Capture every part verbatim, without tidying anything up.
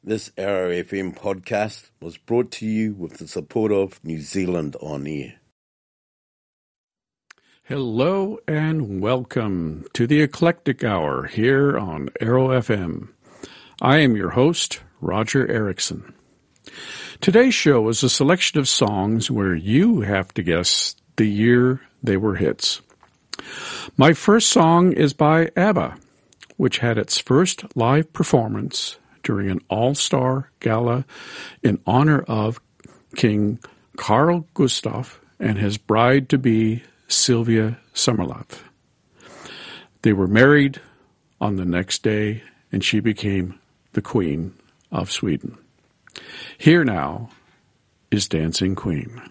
This Arrow F M podcast was brought to you with the support of New Zealand On Air. Hello and welcome to the Eclectic Hour here on Arrow F M. I am your host, Roger Erickson. Today's show is a selection of songs where you have to guess the year they were hits. My first song is by ABBA, which had its first live performance during an all-star gala in honor of King Carl Gustaf and his bride-to-be Sylvia Sommerlath. They were married on the next day, and she became the Queen of Sweden. Here now is Dancing Queen.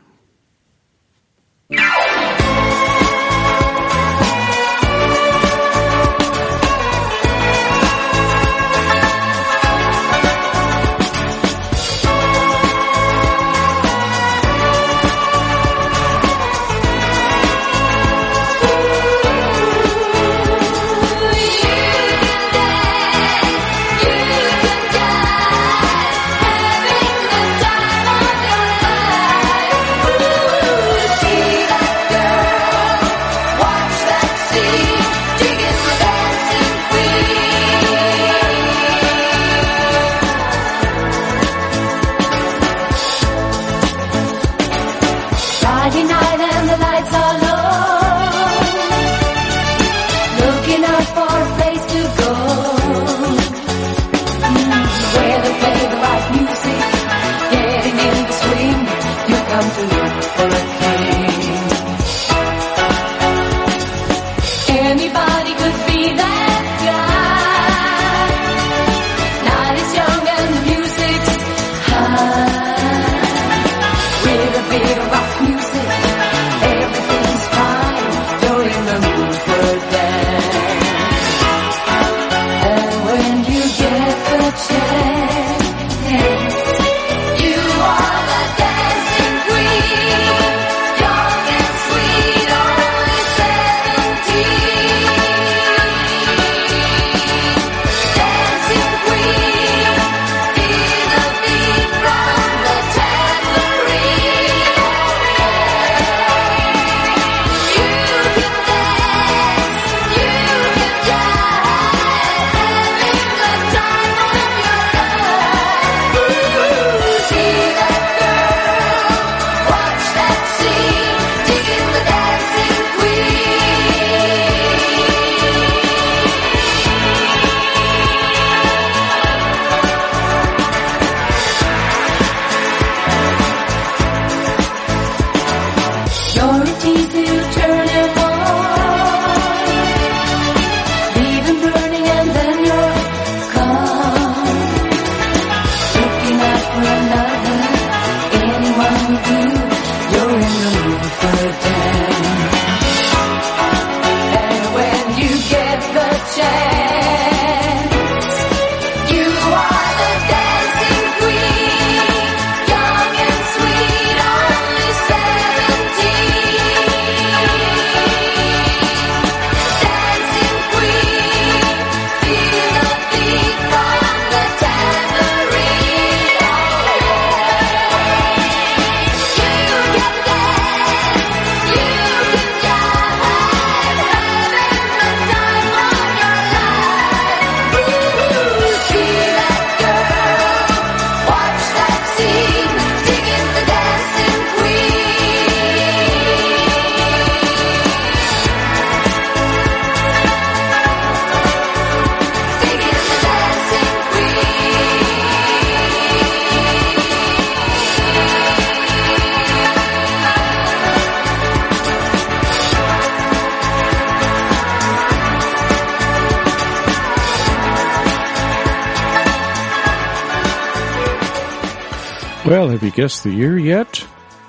Well, have you guessed the year yet?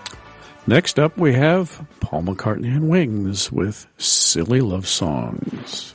Next up, we have Paul McCartney and Wings with Silly Love Songs.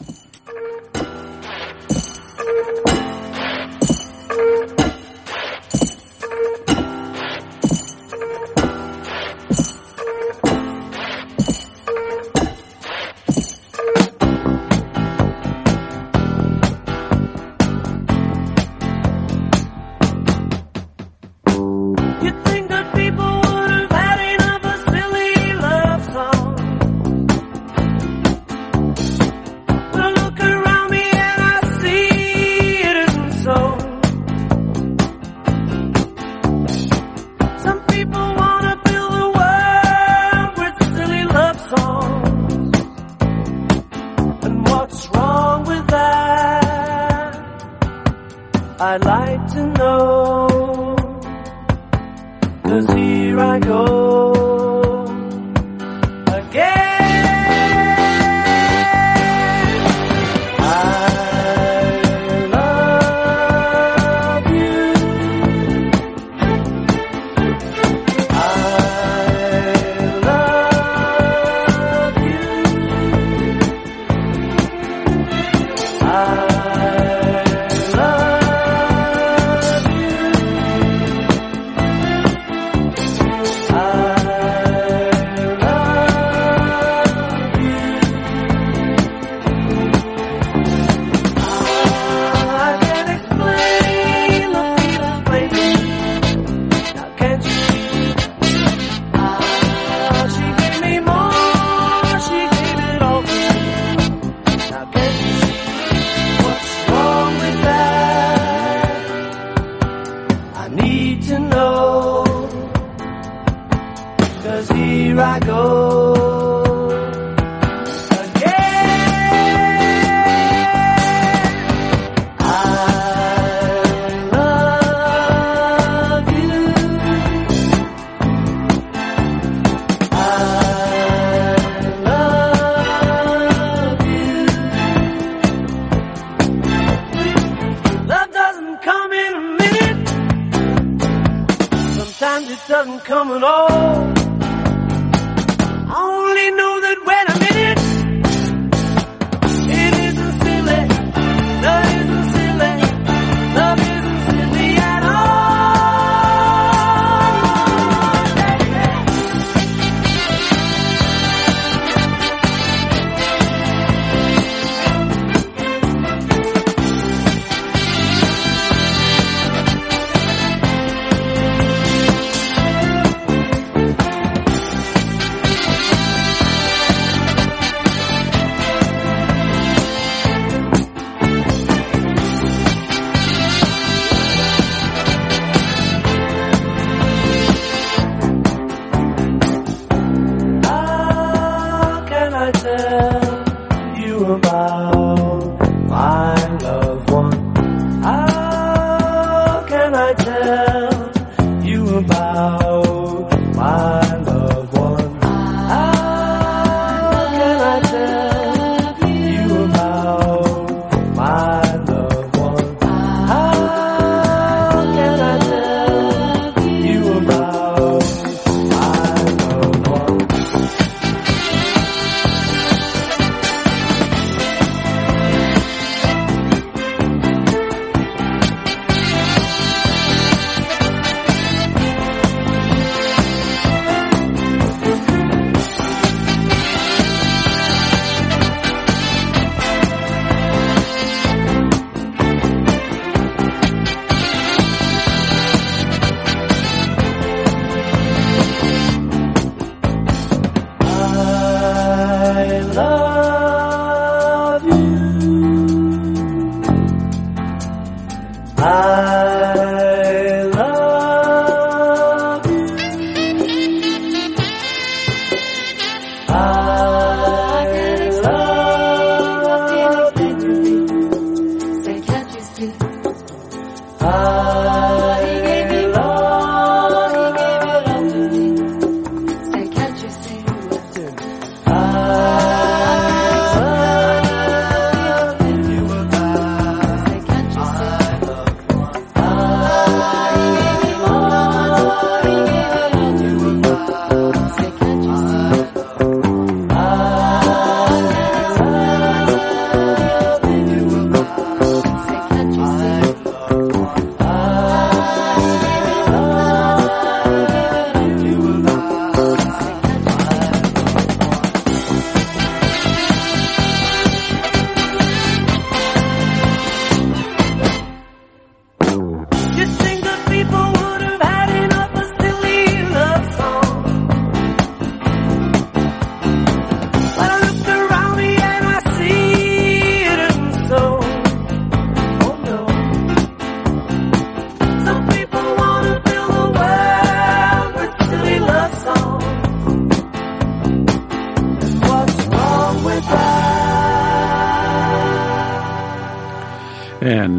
to know, 'cause here I go again.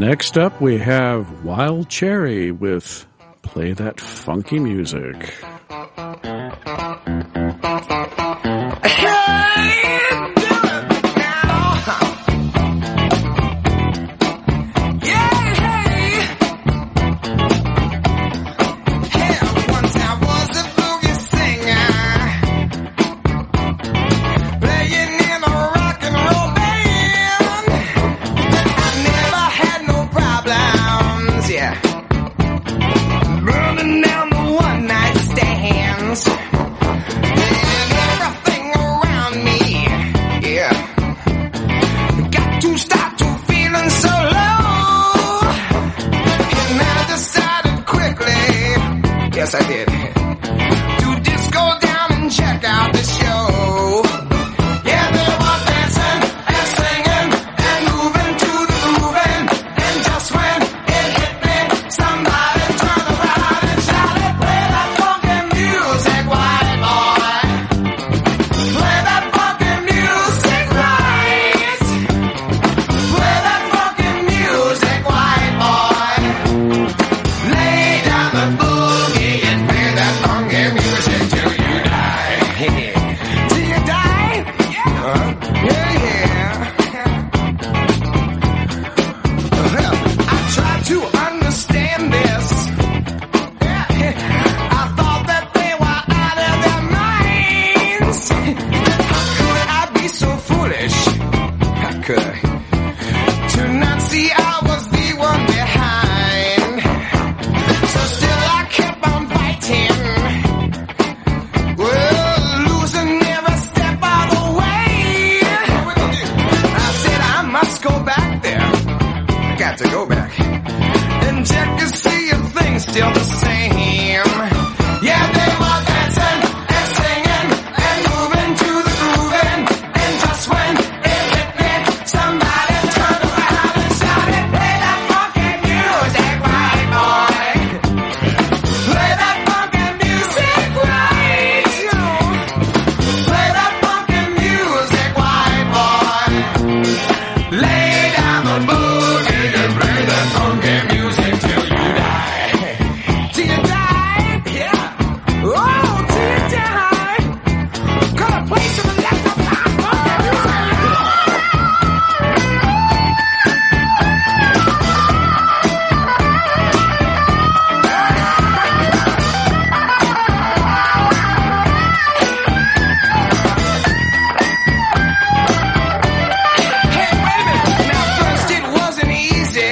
Next up, we have Wild Cherry with Play That Funky Music. Yes, I did. To just go down and check out the show. Yeah, they were dancing and singing and moving to the grooving. And just when it hit me, somebody turned around and shouted, play that funky music, white boy. Play that funky music right. Play that funky music, white boy. Lay down the boogie and play that funky music till you die. Till you die? Yeah. Yeah, yeah. Well, I tried to understand this. Yeah. I thought that they were out of their minds. How could I be so foolish? How could I? To not see I was the one behind. So still I kept on fighting. Well, losing every step of the way. I said I must go back there. I got to go back and check to see if things still the same. Yeah, they were dancing and singing and moving to the grooving. And just when it hit me, somebody turned around and shouted, play that funky music, white boy. Play that funky music right. Play that funky music, white boy. Lay down the boogie and play that funky music till you die. Till you die? Yeah. Oh, till you die. Gonna play some electrified funky music. Hey, wait a minute. Now, first it wasn't easy.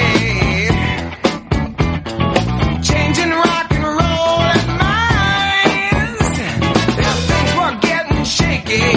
Changing rock and roll and minds. Now things were getting shaky.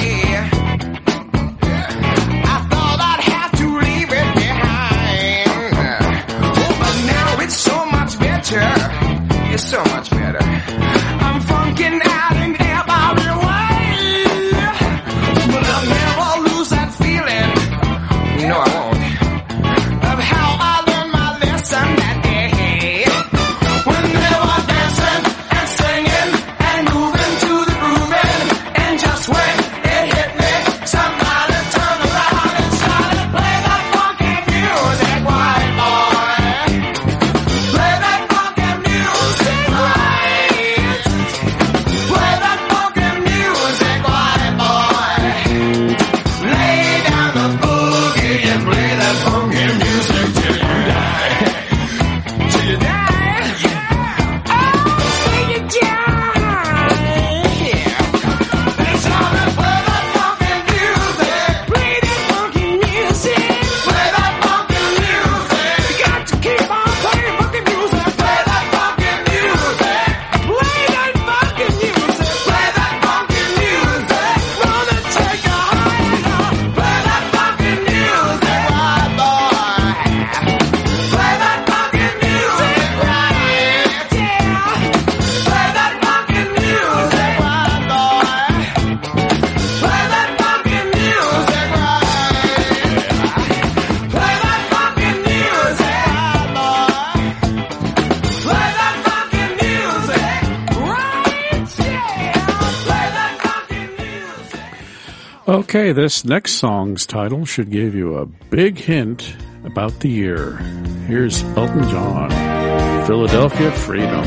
I thought I'd have to leave it behind. Oh, but now it's so much better. It's so much better. I'm funking out in every way. But I'll never lose that feeling. No, I won't. Of how I learned my lesson that day. When they were dancing and singing and moving to the grooving. And just when it hit me, somebody turned around and started, play that funky music, white boy. Play that funky music right. Play that funky music, white boy. Lay down the boogie and play that funky music till you die. Till you die? Oh, till you die. Yeah. They shouted, play that funky music. Play that funky music. Play that funky music. You got to keep on playing funky music. Play that funky music. Play that funky music. Play that funky music. Wanna take a higher. Play that funky music, white boy. Play that funky music right. Yeah. Play that funky music, white boy. Play that funky music right. Play that funky music, white boy. Play that funky music right. Yeah. Play that funky music. Okay, this next song's title should give you a big hint about the year. Here's Elton John, Philadelphia Freedom.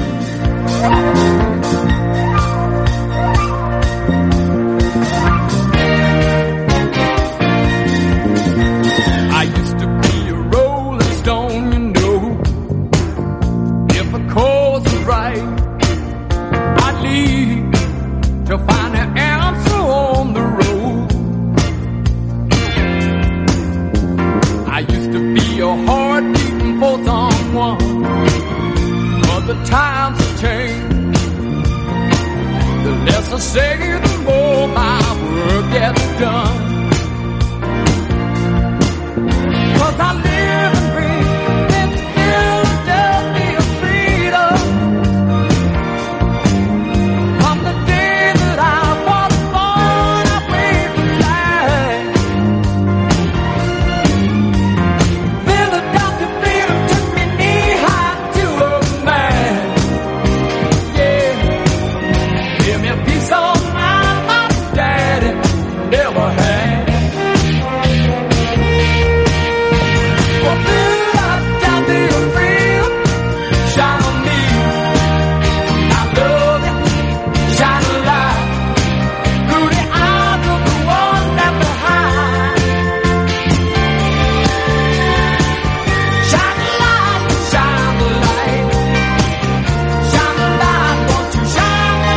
I used to be a rolling stone, you know. If a cause is right, I'd leave to find an answer on the road. I used to be a heart beating for someone, but the times have changed. The less I say, the more my work gets done. 'Cause I live and breathe this Philadelphia freedom. From the day that I was born, I waved the flag. Philadelphia freedom took me knee high to a man. Yeah, give me a piece of mind my daddy never had. Well, Philadelphia freedom, shine on me. I love it, shine a light through the eyes of the one left behind. Shine a light, shine the light, shine the light, won't you shine the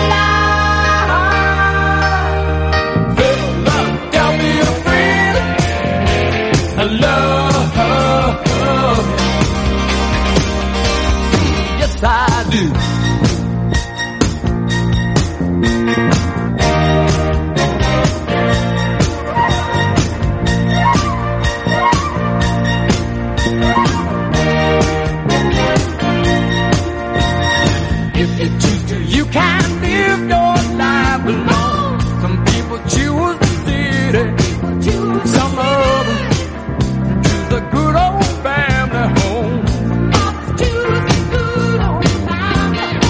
light? Philadelphia freedom, I love. Yes, I do. If you choose to, you can live your life alone. Some people choose the city, some of them choose the good old family home. Choose the good old family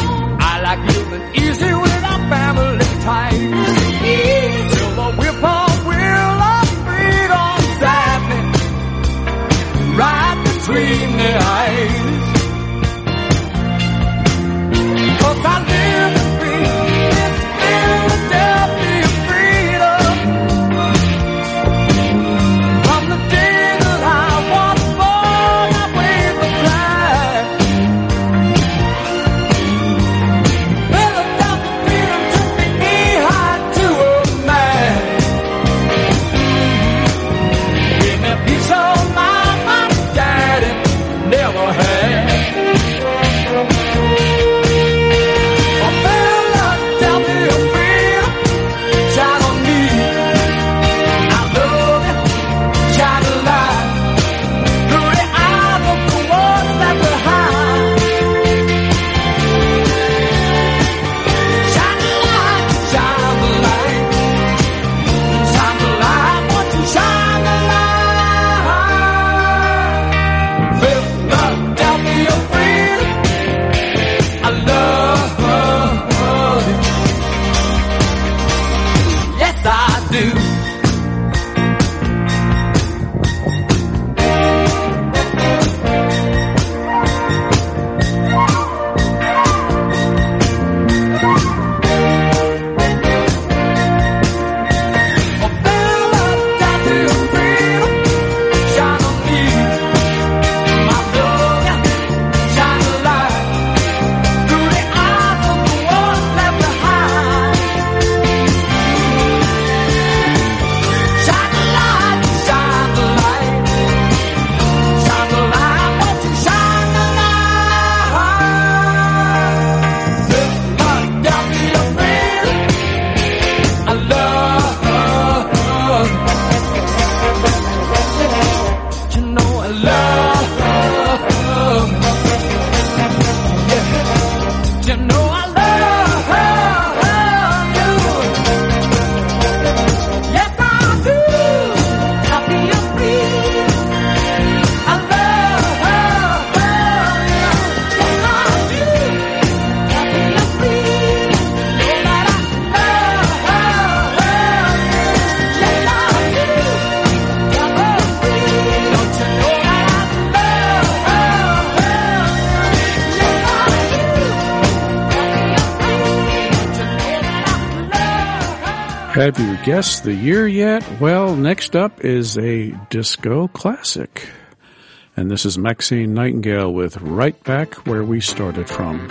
Have you guessed the year yet? Well, next up is a disco classic. And this is Maxine Nightingale with Right Back Where We Started From.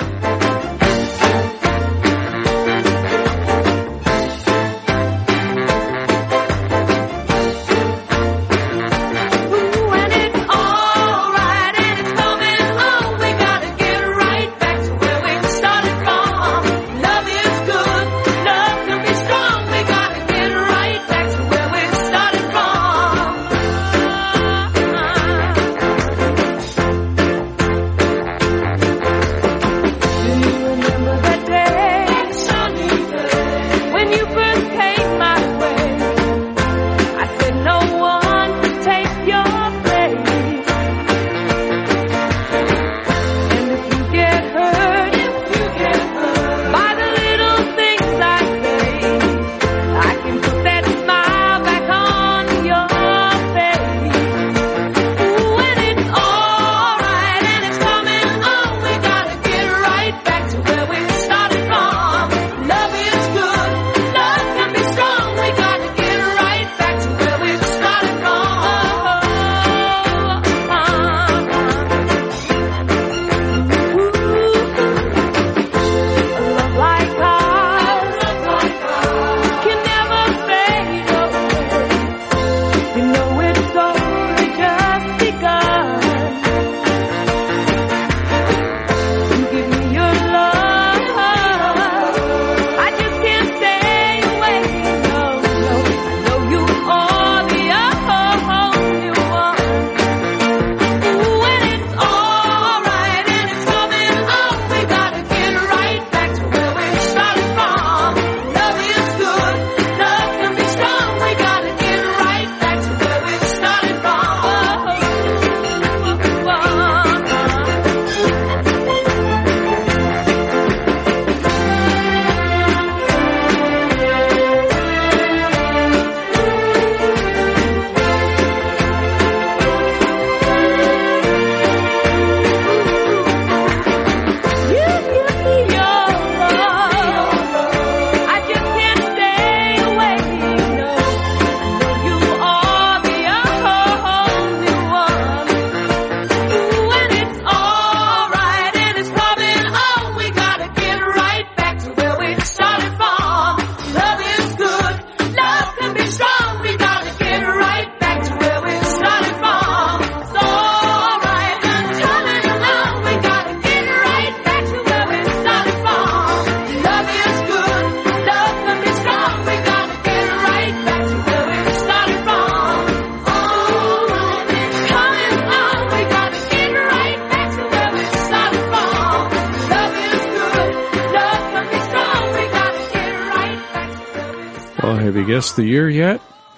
Have you guessed the year yet?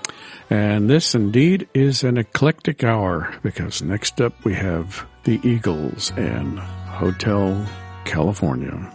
And this indeed is an eclectic hour, because next up we have the Eagles and Hotel California.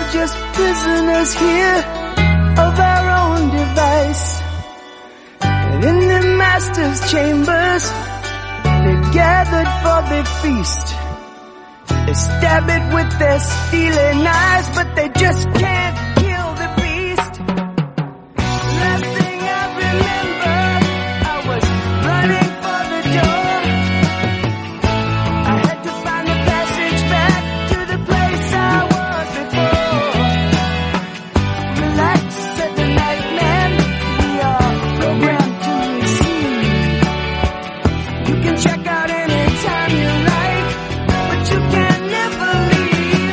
we're just prisoners here of our own device. And in the master's chambers, they've gathered for the feast. They stab it with their steely knives, but they just can't kill the beast. Last thing I remember, I was running for the door. I had to find the passage back to the place I was before. Relax, said the night man, we are programmed to receive. You can check out anytime you like, but you can never leave.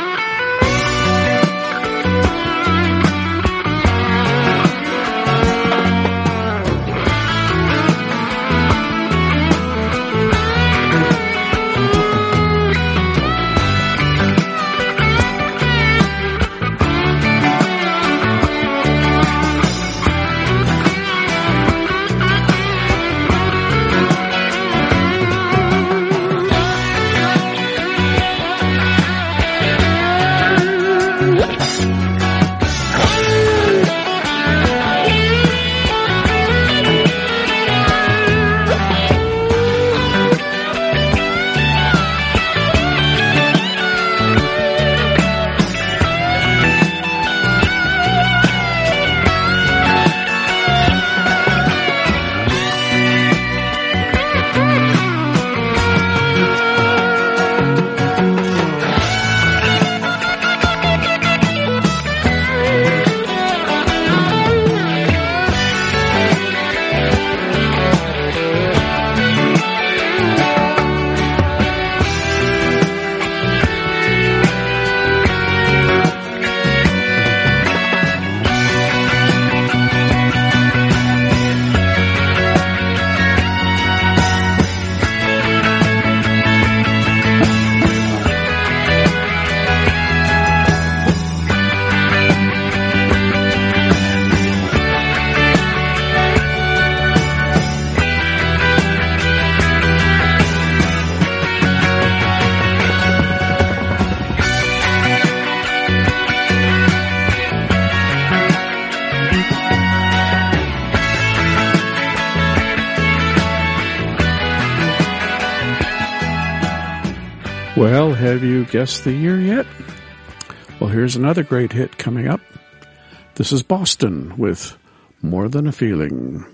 Well, have you guessed the year yet? Well, here's another great hit coming up. This is Boston with More Than a Feeling.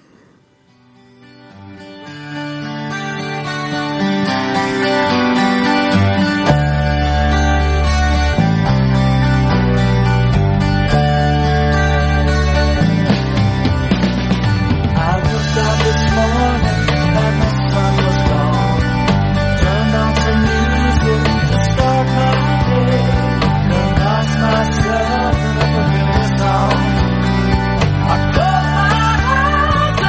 I close my eyes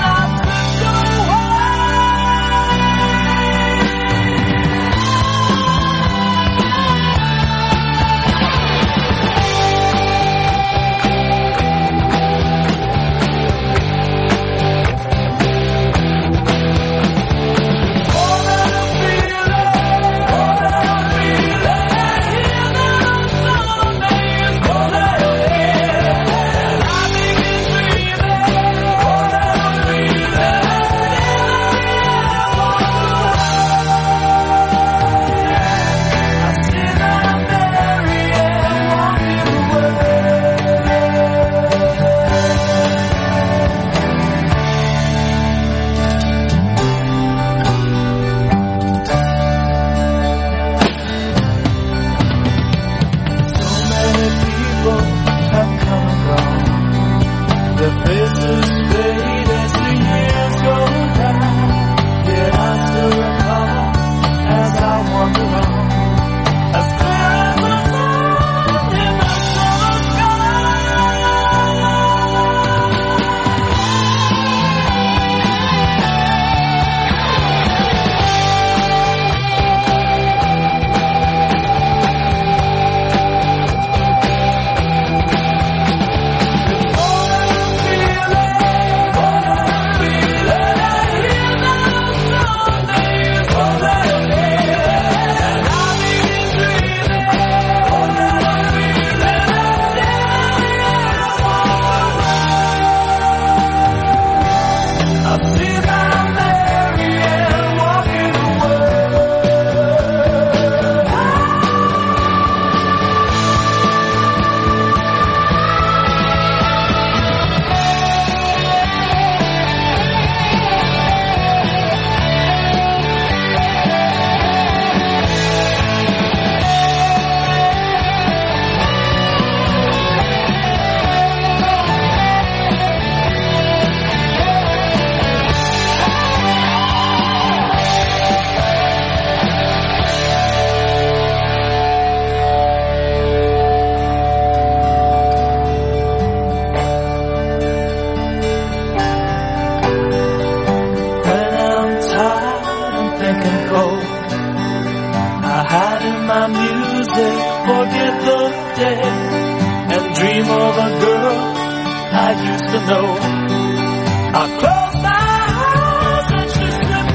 dream of a girl I used to know. I close my eyes and she slipped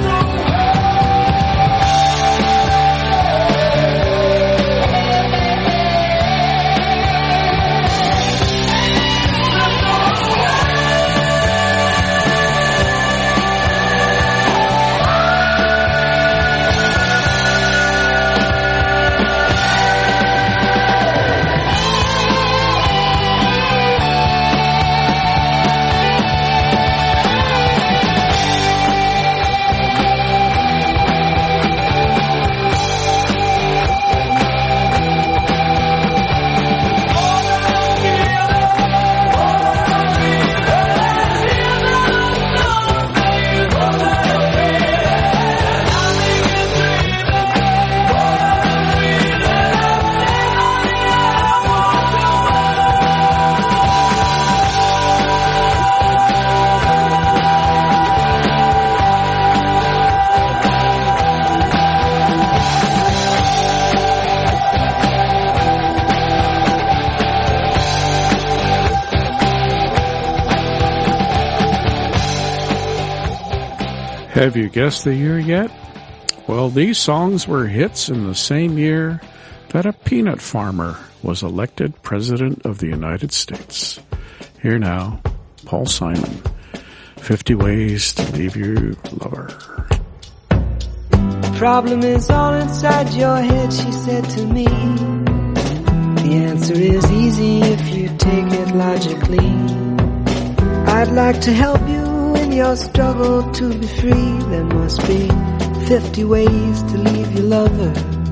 Have you guessed the year yet? Well, these songs were hits in the same year that a peanut farmer was elected President of the United States. Here now, Paul Simon, fifty Ways to Leave Your Lover. The problem is all inside your head, she said to me. The answer is easy if you take it logically. I'd like to help you in your struggle to be free. There must be fifty ways to leave your lover.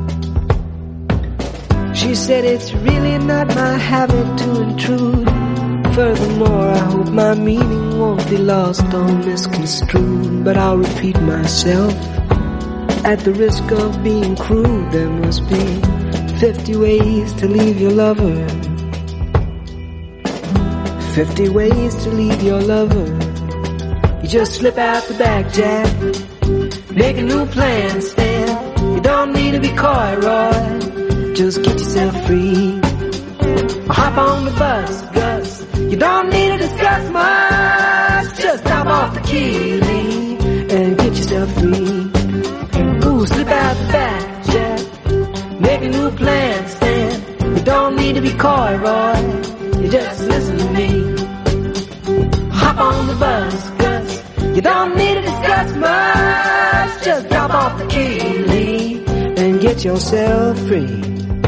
She said it's really not my habit to intrude. Furthermore, I hope my meaning won't be lost or misconstrued. But I'll repeat myself at the risk of being crude. There must be fifty ways to leave your lover. Fifty ways to leave your lover. You just slip out the back, Jack. Make a new plan, Stan. You don't need to be coy, Roy. Just get yourself free. Hop on the bus, Gus. You don't need to discuss much. Just drop off the key, Lee, and get yourself free. Ooh, slip out the back, Jack. Make a new plan, Stan. You don't need to be coy, Roy. You just listen to me. Hop on the bus, Gus. You don't need to discuss much. Just drop off the key, Lee, and get yourself free.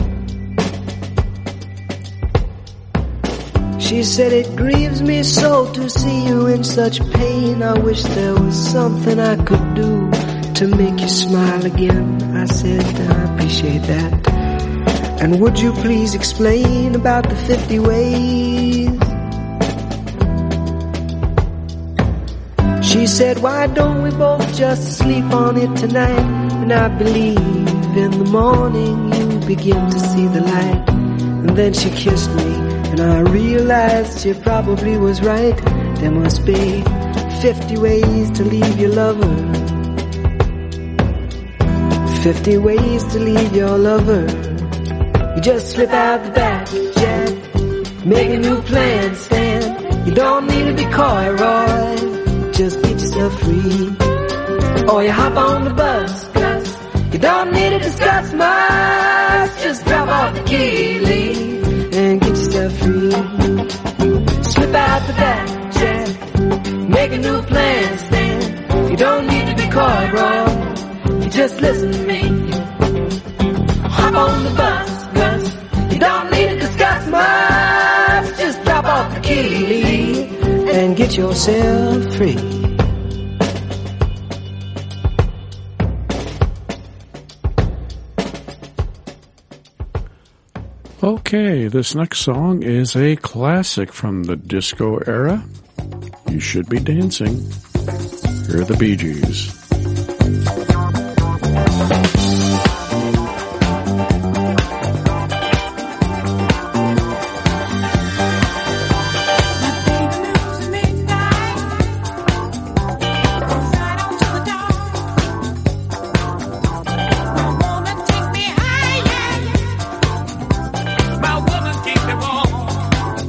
She said it grieves me so to see you in such pain. I wish there was something I could do to make you smile again. I said I appreciate that. And would you please explain about the fifty ways? She said, why don't we both just sleep on it tonight? And I believe in the morning you begin to see the light. And then she kissed me, and I realized she probably was right. There must be fifty ways to leave your lover. Fifty ways to leave your lover. You just slip out the back, Jack. Make a new plan, Stan. You don't need to be coy, Roy. Just get yourself free. Or you hop on the bus, Gus. You don't need to discuss much. Just drop off the key, Lee, and get yourself free. Slip out the back, Jack. Make a new plan, Stan. You don't need to be coy, Roy. You just listen to me. Hop on the bus, Gus. You don't need to discuss much. Just drop off the key, Lee, and get yourself free. Okay, this next song is a classic from the disco era. You should be dancing. Here are the Bee Gees. My woman keeps me warm.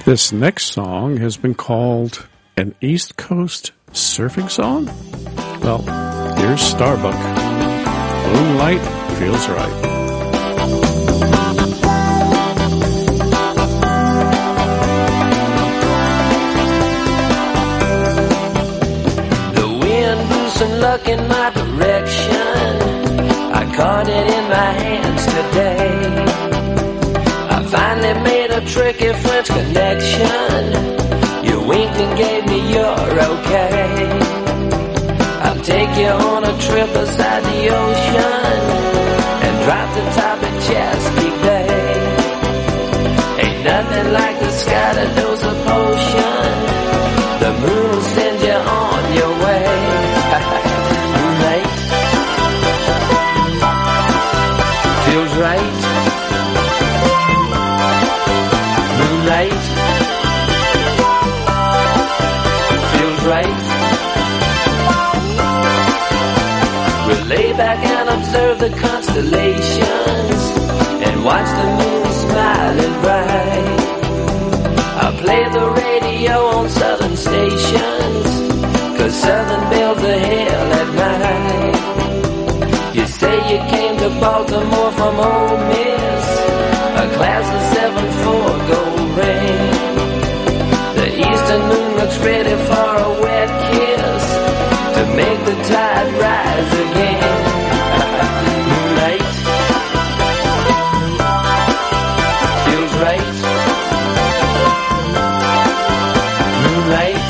This next song has been called an East Coast surfing song? Well, here's Starbuck. Moonlight Feels Right. Some luck in my direction, I caught it in my hands today. I finally made a tricky French connection. You winked and gave me your okay. I'll take you on a trip beside the ocean and drop the top of Chesapeake Bay. Ain't nothing like the sky to dose a potion. The moon will send you on your way. Moonlight feels right. Moonlight feels right. We'll lay back and observe the constellations and watch the moon smiling bright. I'll play the radio on southern stations, 'cause southern bells are hell at night. You say you came to Baltimore from Ole Miss, a class of seven four gold ring. The eastern moon looks ready for a wet kiss to make the tide rise again. Moonlight feels right. Moonlight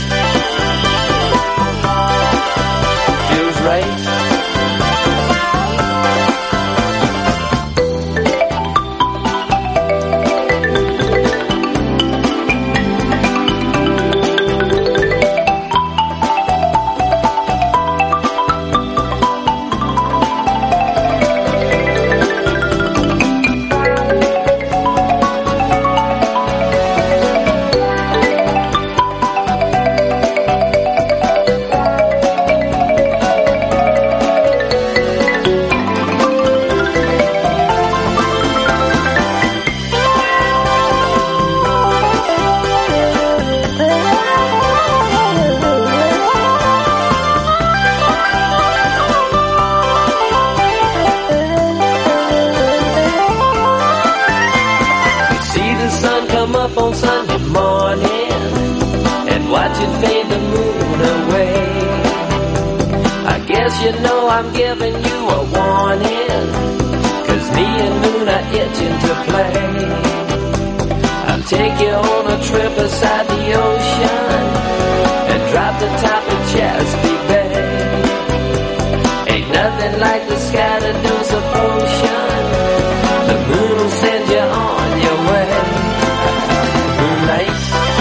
feels right. On Sunday morning and watch it fade the moon away. I guess you know I'm giving you a warning, 'cause me and moon are itching to play. I'll take you on a trip beside the ocean and drop the top of Chesapeake Bay. Ain't nothing like the sky to dose a potion. The moon will send you on your way. Moonlight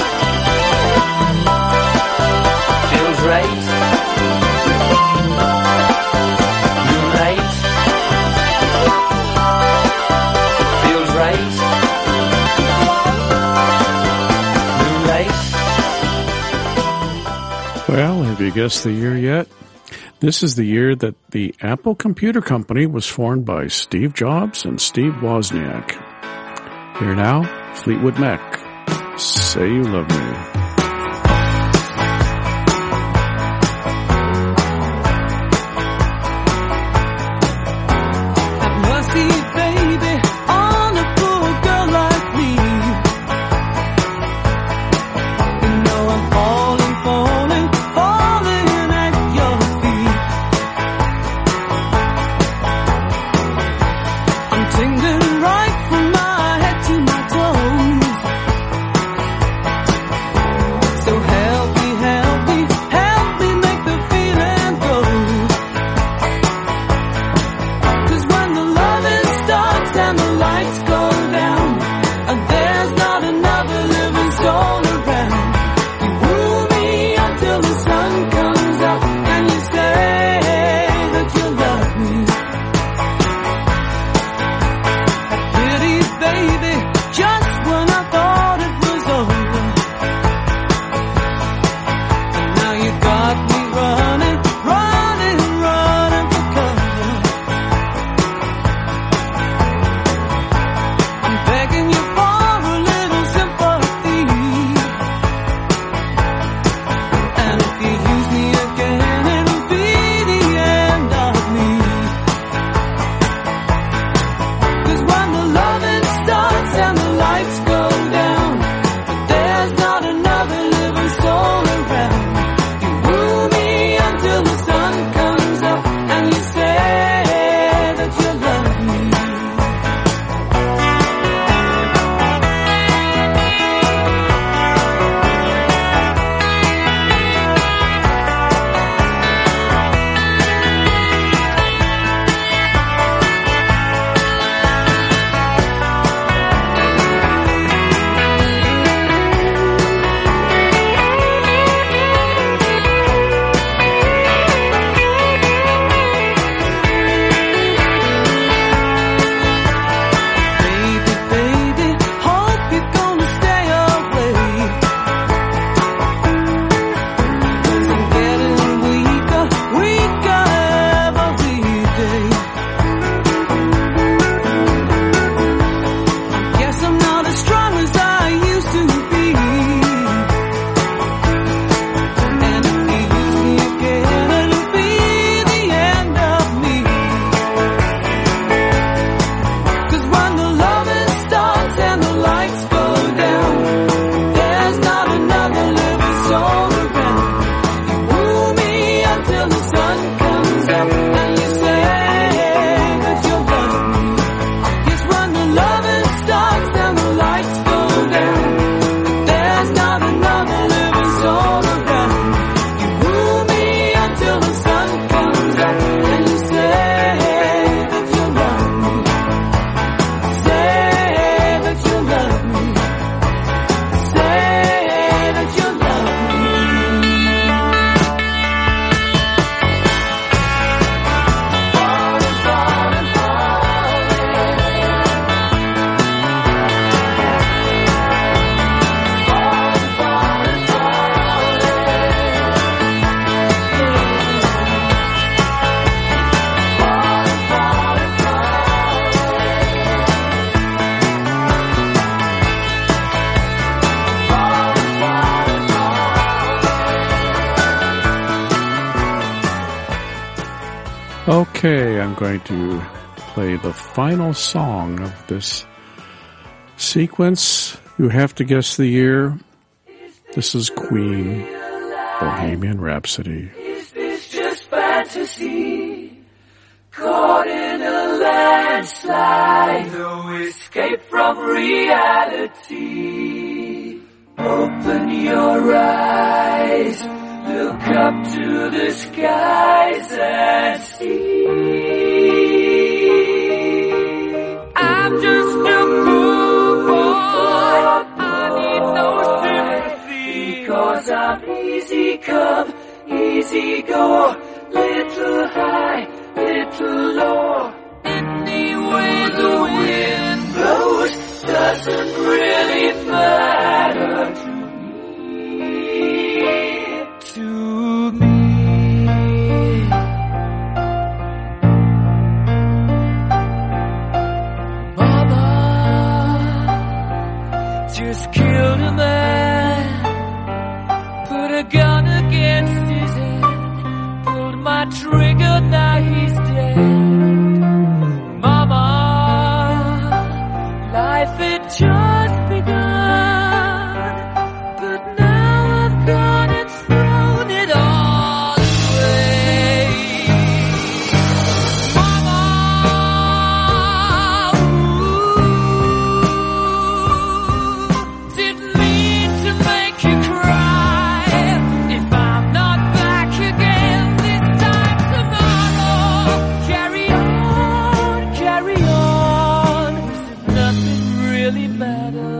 feels right. Moonlight feels right. Moonlight. Well, have you guessed the year yet? This is the year that the Apple Computer Company was formed by Steve Jobs and Steve Wozniak. Here now, Fleetwood Mac. Say You Love Me. Have mercy, baby, on a poor girl like me. You know I'm falling, falling, falling at your feet. I'm tingling right from my head to my toes. Okay, I'm going to play the final song of this sequence. You have to guess the year. This is Queen, Bohemian Rhapsody. Is this just fantasy? Caught in a landslide, no escape from reality. Open your eyes, look up to the skies and see. I'm just a poor boy, I need no sympathy, because I'm easy come, easy go, little high, little low. Any way the wind blows doesn't really matter to me, to me. Mama just killed a man, put a gun against his head, pulled my trigger, now he's dead. Mama, life had just begun, but now I've gone and thrown it all away. Mama, ooh, didn't mean to make you cry. If I'm not back again this time tomorrow, carry on, carry on, nothing really matters.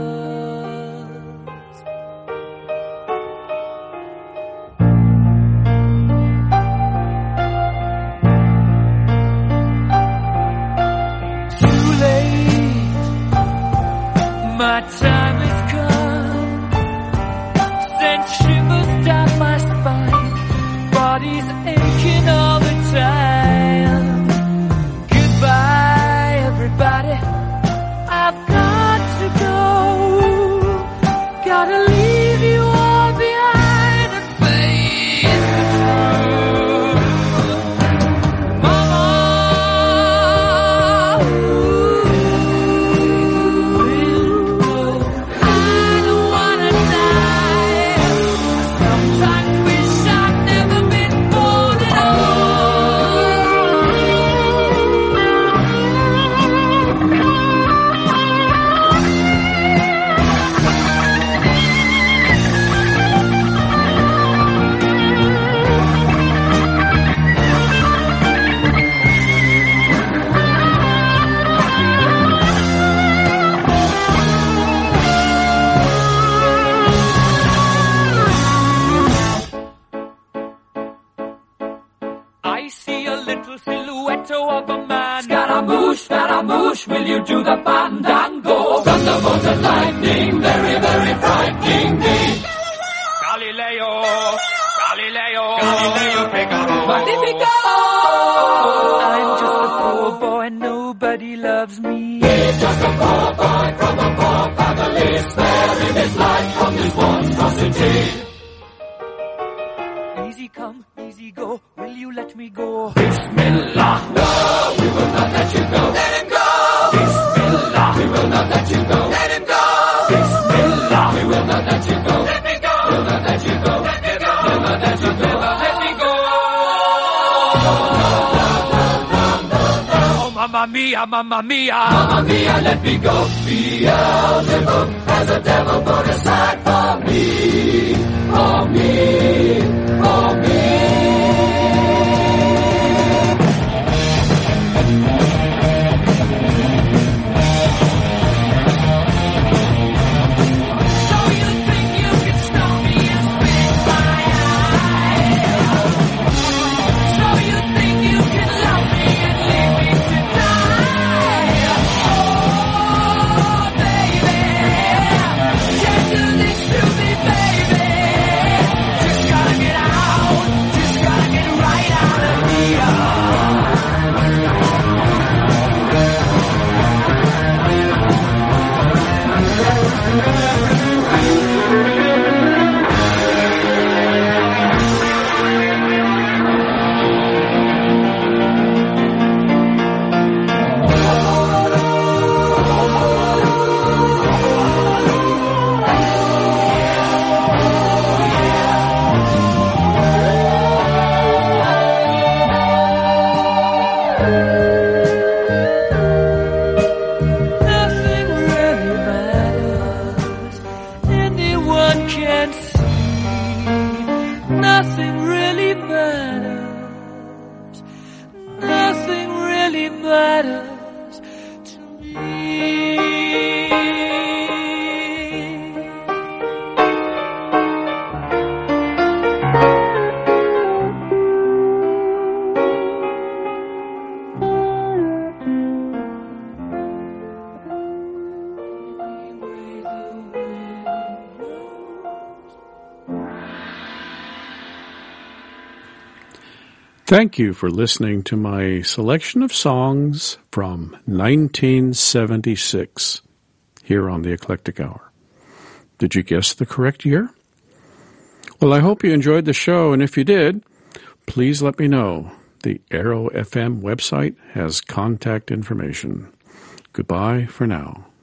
Too late, my time has come, sent shivers down my spine, body's aching all the time. Goodbye, everybody, I've got to go, gotta leave you all behind and face the truth. Mama, ooh, I don't wanna die, sometimes wish I'd never been born at I see a little silhouette of a man. Scaramouche, Scaramouche, will you do the fandango? Thunderbolt and lightning, very, very frightening me. Galileo, Galileo, Galileo Figaro. Magnifico! I'm just a poor boy, nobody loves me. He's just a poor boy from a poor family, sparing his life from this monstrosity. Easy come, easy go, will you let me go? Bismillah, no, we will not let you go. Let him go! Bismillah, we will not let you go. Let him go! Bismillah, we will not let you go. Let me go! We'll not let you go. Let me go! We'll not let you go. Let me go! Oh, mamma mia, mamma mia, mamma mia, let me go. Beelzebub has a devil put aside for me, for me, for me. So you think you can stone me and spit my eye? So you think you can love me and leave me to die? Oh, baby, can't do this to me, baby. Just gotta get out. Thank you for listening to my selection of songs from nineteen seventy-six here on the Eclectic Hour. Did you guess the correct year? Well, I hope you enjoyed the show, and if you did, please let me know. The Arrow F M website has contact information. Goodbye for now.